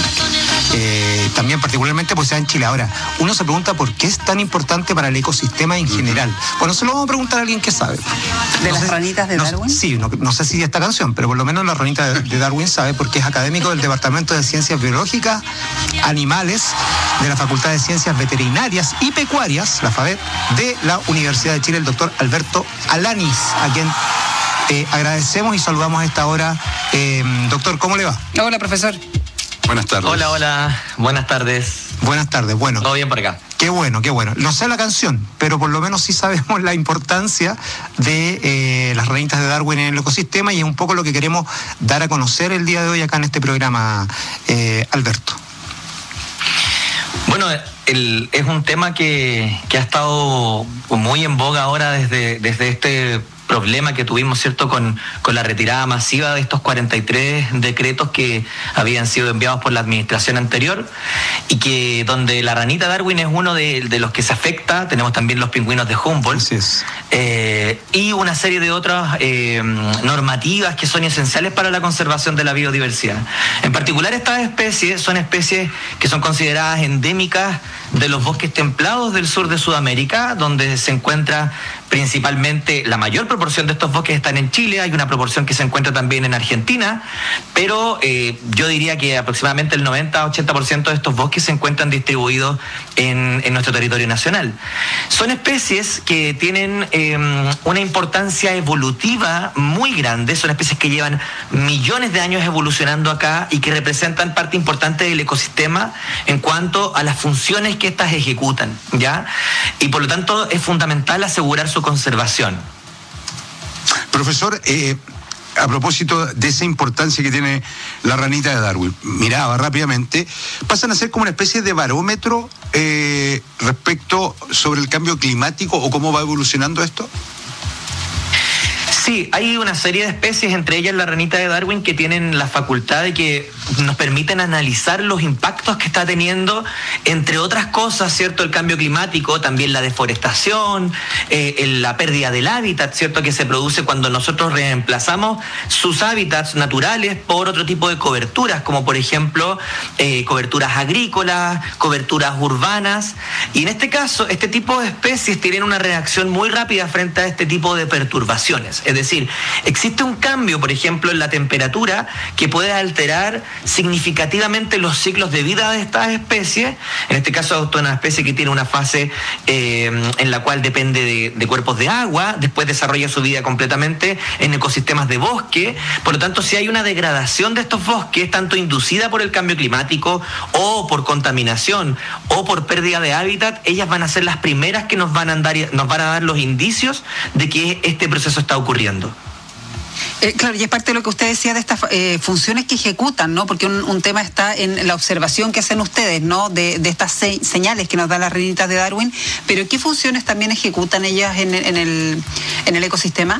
Eh, también particularmente pues sea en Chile. Ahora, uno se pregunta por qué es tan importante para el ecosistema en general. Bueno, se lo vamos a preguntar a alguien que sabe. ¿De no las sé, ranitas de no, Darwin? Sí, no, no sé si de esta canción, pero por lo menos la ranita de, de Darwin sabe porque es académico del Departamento de Ciencias Biológicas, Animales, de la Facultad de Ciencias Veterinarias y Pecuarias, la FAVET, de la Universidad de Chile, el doctor Alberto Alanis, a quien eh, agradecemos y saludamos a esta hora. Eh, doctor, ¿cómo le va? Hola, profesor. Buenas tardes. Hola, hola. Buenas tardes. Buenas tardes, bueno. Todo bien por acá. Qué bueno, qué bueno. No sé la canción, pero por lo menos sí sabemos la importancia de eh, las ranitas de Darwin en el ecosistema y es un poco lo que queremos dar a conocer el día de hoy acá en este programa, eh, Alberto. Bueno, el, es un tema que, que ha estado muy en boga ahora desde, desde este problema que tuvimos, ¿cierto?, con, con la retirada masiva de estos cuarenta y tres decretos que habían sido enviados por la administración anterior y que donde la ranita Darwin es uno de, de los que se afecta. Tenemos también los pingüinos de Humboldt. Así es. Eh, y una serie de otras eh, normativas que son esenciales para la conservación de la biodiversidad. En particular, estas especies son especies que son consideradas endémicas de los bosques templados del sur de Sudamérica, donde se encuentra principalmente la mayor proporción de estos bosques están en Chile, hay una proporción que se encuentra también en Argentina, pero eh, yo diría que aproximadamente el noventa a ochenta por ciento de estos bosques se encuentran distribuidos en, en nuestro territorio nacional. Son especies que tienen eh, una importancia evolutiva muy grande, son especies que llevan millones de años evolucionando acá y que representan parte importante del ecosistema en cuanto a las funciones que éstas ejecutan, ¿ya? Y por lo tanto es fundamental asegurar su conservación. Profesor, eh, a propósito de esa importancia que tiene la ranita de Darwin, miraba rápidamente, pasan a ser como una especie de barómetro eh, respecto sobre el cambio climático o cómo va evolucionando esto. Sí, hay una serie de especies, entre ellas la ranita de Darwin, que tienen la facultad de que nos permiten analizar los impactos que está teniendo, entre otras cosas, ¿cierto? El cambio climático, también la deforestación, eh, la pérdida del hábitat, ¿cierto? Que se produce cuando nosotros reemplazamos sus hábitats naturales por otro tipo de coberturas, como por ejemplo eh, coberturas agrícolas, coberturas urbanas. Y en este caso, este tipo de especies tienen una reacción muy rápida frente a este tipo de perturbaciones. Es decir, existe un cambio, por ejemplo, en la temperatura que puede alterar significativamente los ciclos de vida de estas especies. En este caso, esto es una especie que tiene una fase eh, en la cual depende de, de cuerpos de agua, después desarrolla su vida completamente en ecosistemas de bosque. Por lo tanto, si hay una degradación de estos bosques, tanto inducida por el cambio climático o por contaminación o por pérdida de hábitat, ellas van a ser las primeras que nos van a dar, nos van a dar los indicios de que este proceso está ocurriendo. Eh, claro, y es parte de lo que usted decía de estas eh, funciones que ejecutan, ¿no? Porque un, un tema está en la observación que hacen ustedes, ¿no? De, de estas se señales que nos da la ranita de Darwin, pero ¿qué funciones también ejecutan ellas en, en, el, en el ecosistema?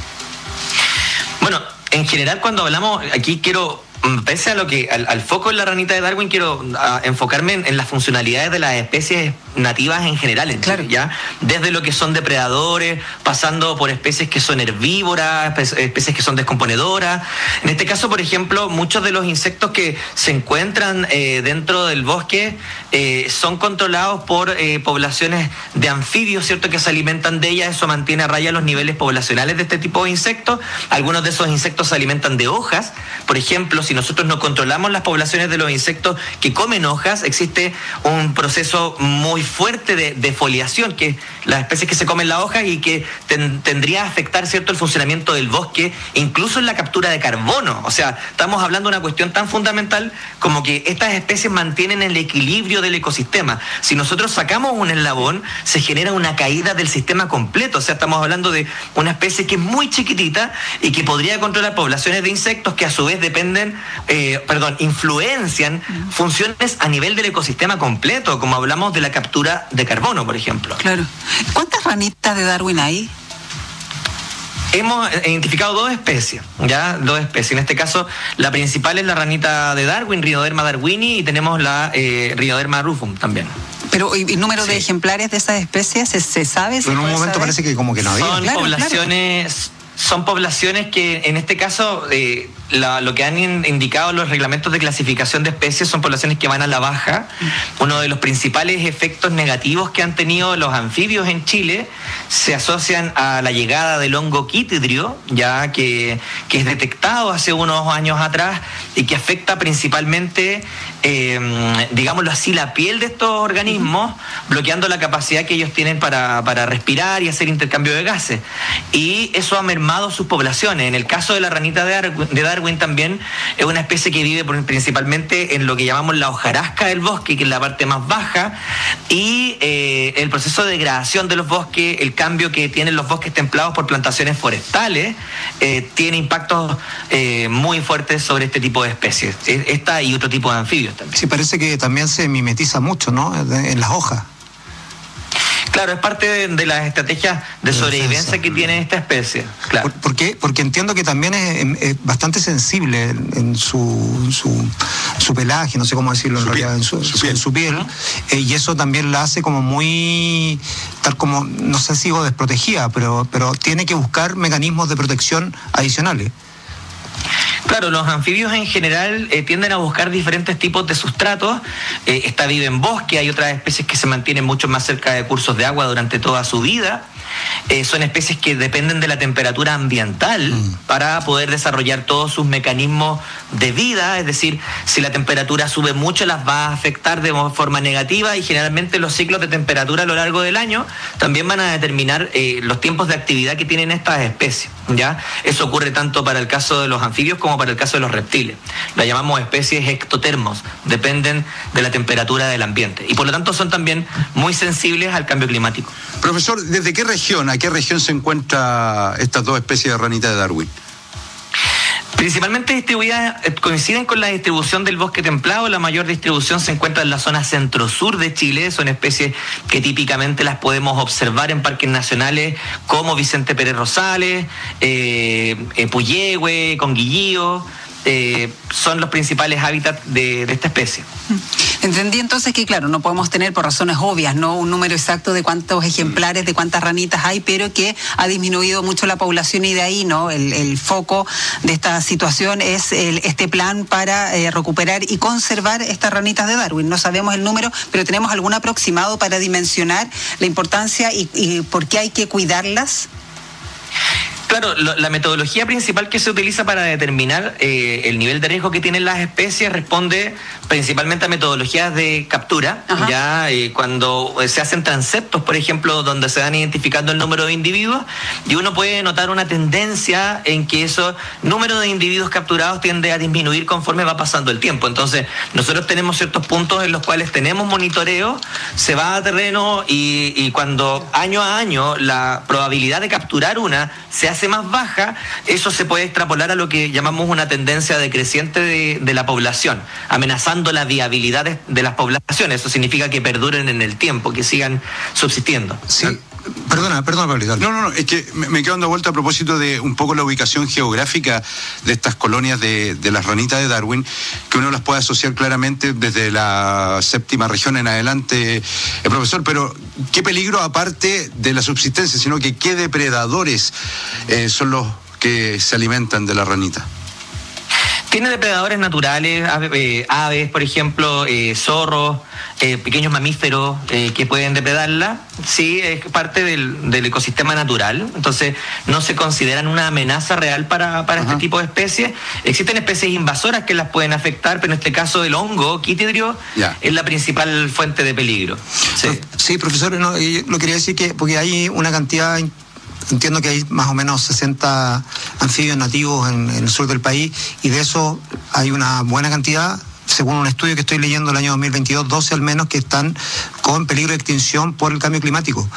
Bueno, en general cuando hablamos, aquí quiero... Pese a lo que al, al foco en la ranita de Darwin, quiero a, enfocarme en, en las funcionalidades de las especies nativas en general, en Chile, ¿ya? Desde lo que son depredadores, pasando por especies que son herbívoras, especies que son descomponedoras. En este caso, por ejemplo, muchos de los insectos que se encuentran eh, dentro del bosque eh, son controlados por eh, poblaciones de anfibios, ¿cierto?, que se alimentan de ellas. Eso mantiene a raya los niveles poblacionales de este tipo de insectos. Algunos de esos insectos se alimentan de hojas. Por ejemplo, si nosotros no controlamos las poblaciones de los insectos que comen hojas, existe un proceso muy fuerte de, de foliación, que es las especies que se comen la hoja y que ten, tendría a afectar, ¿cierto?, el funcionamiento del bosque, incluso en la captura de carbono. O sea, estamos hablando de una cuestión tan fundamental como que estas especies mantienen el equilibrio del ecosistema. Si nosotros sacamos un eslabón, se genera una caída del sistema completo. O sea, estamos hablando de una especie que es muy chiquitita y que podría controlar poblaciones de insectos que a su vez dependen Eh, perdón, influencian funciones a nivel del ecosistema completo, como hablamos de la captura de carbono, por ejemplo. Claro. ¿Cuántas ranitas de Darwin hay? Hemos identificado dos especies, ya, dos especies. En este caso, la principal es la ranita de Darwin, Rhinoderma darwini, y tenemos la eh, Rhinoderma rufum también. Pero ¿y el número sí. de ejemplares de esas especies se, se sabe? ¿Se en un momento saber? Parece que como que no había. Son claro, poblaciones... Claro. Son poblaciones que en este caso eh, la, lo que han in, indicado los reglamentos de clasificación de especies son poblaciones que van a la baja. Uno de los principales efectos negativos que han tenido los anfibios en Chile se asocian a la llegada del hongo quitridrio, ya que, que es detectado hace unos años atrás y que afecta principalmente, eh, digámoslo así, la piel de estos organismos, uh-huh. bloqueando la capacidad que ellos tienen para, para respirar y hacer intercambio de gases. Y eso ha mermado sus poblaciones. En el caso de la ranita de Darwin, de Darwin también es una especie que vive principalmente en lo que llamamos la hojarasca del bosque, que es la parte más baja, y eh, el proceso de degradación de los bosques, el cambio que tienen los bosques templados por plantaciones forestales, eh, tiene impactos eh, muy fuertes sobre este tipo de especies, esta y otro tipo de anfibios también. Sí, parece que también se mimetiza mucho, ¿no?, en las hojas. Claro, es parte de, de las estrategias de sobrevivencia que tiene esta especie. Claro. ¿Por, por qué? Porque entiendo que también es, es bastante sensible en, en su, su, su pelaje, no sé cómo decirlo en realidad, en su, su piel, en su piel ¿no? eh, y eso también la hace como muy, tal como, no sé si digo desprotegida, pero, pero tiene que buscar mecanismos de protección adicionales. Claro, los anfibios en general eh, tienden a buscar diferentes tipos de sustratos. Eh, esta vive en bosque, hay otras especies que se mantienen mucho más cerca de cursos de agua durante toda su vida. Eh, son especies que dependen de la temperatura ambiental mm. para poder desarrollar todos sus mecanismos de vida, es decir, si la temperatura sube mucho las va a afectar de forma negativa y generalmente los ciclos de temperatura a lo largo del año también van a determinar eh, los tiempos de actividad que tienen estas especies, ¿ya? Eso ocurre tanto para el caso de los anfibios como para el caso de los reptiles. La llamamos especies ectotermos, dependen de la temperatura del ambiente y por lo tanto son también muy sensibles al cambio climático. Profesor, ¿desde qué región, a qué región se encuentra estas dos especies de ranita de Darwin? Principalmente distribuidas, eh, coinciden con la distribución del bosque templado. La mayor distribución se encuentra en la zona centro-sur de Chile. Son especies que típicamente las podemos observar en parques nacionales como Vicente Pérez Rosales, eh, eh, Puyehue, Conguillío. Eh, son los principales hábitats de, de esta especie. Entendí entonces que, claro, no podemos tener por razones obvias, ¿no?, un número exacto de cuántos ejemplares, de cuántas ranitas hay, pero que ha disminuido mucho la población y de ahí, ¿no?, el, el foco de esta situación es el, este plan para eh, recuperar y conservar estas ranitas de Darwin. No sabemos el número, pero tenemos algún aproximado para dimensionar la importancia y, y por qué hay que cuidarlas. Claro, lo, la metodología principal que se utiliza para determinar eh, el nivel de riesgo que tienen las especies responde principalmente a metodologías de captura. Ajá. Ya eh, cuando se hacen transeptos, por ejemplo, donde se van identificando el número de individuos, y uno puede notar una tendencia en que ese número de individuos capturados tiende a disminuir conforme va pasando el tiempo. Entonces, nosotros tenemos ciertos puntos en los cuales tenemos monitoreo, se va a terreno y, y cuando año a año la probabilidad de capturar una se hace más baja, eso se puede extrapolar a lo que llamamos una tendencia decreciente de, de la población, amenazando la viabilidad de, de las poblaciones. Eso significa que perduren en el tiempo, que sigan subsistiendo. Sí. Perdona, perdona, Pablo. No, no, no, es que me, me quedo dando vuelta a propósito de un poco la ubicación geográfica de estas colonias de, de las ranitas de Darwin, que uno las puede asociar claramente desde la séptima región en adelante, eh, profesor, pero ¿qué peligro aparte de la subsistencia, sino que qué depredadores eh, son los que se alimentan de la ranita? Tiene depredadores naturales, ave, eh, aves, por ejemplo, eh, zorros, eh, pequeños mamíferos eh, que pueden depredarla. Sí, es parte del, del ecosistema natural, entonces no se consideran una amenaza real para, para este tipo de especies. Existen especies invasoras que las pueden afectar, pero en este caso el hongo quitridrio yeah. es la principal fuente de peligro. Sí, sí, profesor, no, yo lo quería decir que porque hay una cantidad... Entiendo que hay más o menos sesenta anfibios nativos en, en el sur del país y de eso hay una buena cantidad, según un estudio que estoy leyendo el año dos mil veintidós, doce al menos que están con peligro de extinción por el cambio climático.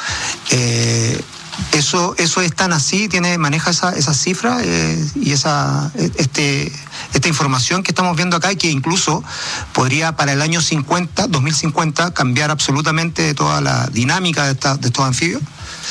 Eh, eso eso es tan así, tiene maneja esa esa cifra eh, y esa este esta información que estamos viendo acá y que incluso podría para el año cincuenta, dos mil cincuenta, cambiar absolutamente toda la dinámica de, esta, de estos anfibios.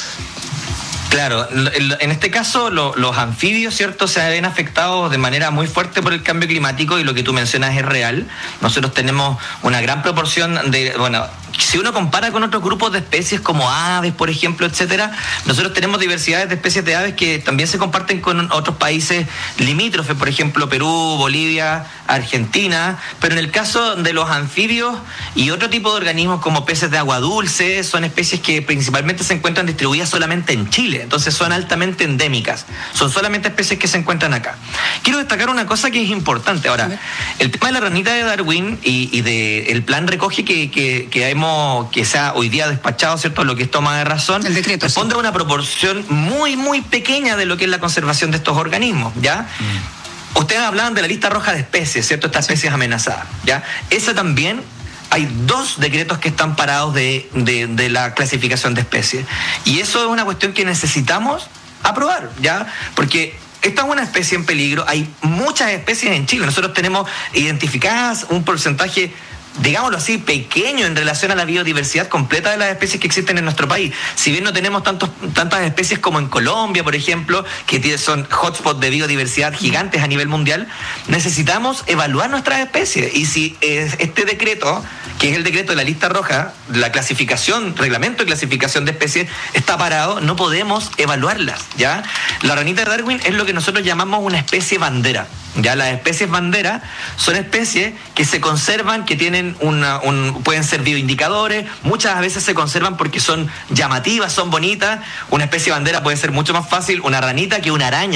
Claro, en este caso lo, los anfibios, ¿cierto?, se ven afectados de manera muy fuerte por el cambio climático y lo que tú mencionas es real. Nosotros tenemos una gran proporción de, bueno, si uno compara con otros grupos de especies como aves, por ejemplo, etcétera, nosotros tenemos diversidades de especies de aves que también se comparten con otros países limítrofes, por ejemplo, Perú, Bolivia, Argentina, pero en el caso de los anfibios y otro tipo de organismos como peces de agua dulce, son especies que principalmente se encuentran distribuidas solamente en Chile, entonces son altamente endémicas, son solamente especies que se encuentran acá. Quiero destacar una cosa que es importante. Ahora, el tema de la ranita de Darwin y, y de el plan recoge que, que, que hemos que se ha hoy día despachado, ¿cierto?, lo que es toma de razón, el decreto, responde sí. a una proporción muy, muy pequeña de lo que es la conservación de estos organismos, ¿ya? Mm. Ustedes hablaban de la lista roja de especies, ¿cierto?, estas sí. especies amenazadas, ¿ya? Esa también, hay dos decretos que están parados de, de, de la clasificación de especies, y eso es una cuestión que necesitamos aprobar, ¿ya? Porque esta es una especie en peligro, hay muchas especies en Chile, nosotros tenemos identificadas un porcentaje, digámoslo así, pequeño en relación a la biodiversidad completa de las especies que existen en nuestro país. Si bien no tenemos tantos, tantas especies como en Colombia, por ejemplo, que son hotspots de biodiversidad gigantes a nivel mundial, necesitamos evaluar nuestras especies. Y si este decreto, que es el decreto de la lista roja, la clasificación, reglamento de clasificación de especies, está parado, no podemos evaluarlas, ¿ya? La ranita de Darwin es lo que nosotros llamamos una especie bandera. Ya las especies bandera son especies que se conservan, que tienen una, un, pueden ser bioindicadores, muchas veces se conservan porque son llamativas, son bonitas. Una especie bandera puede ser mucho más fácil una ranita que una araña.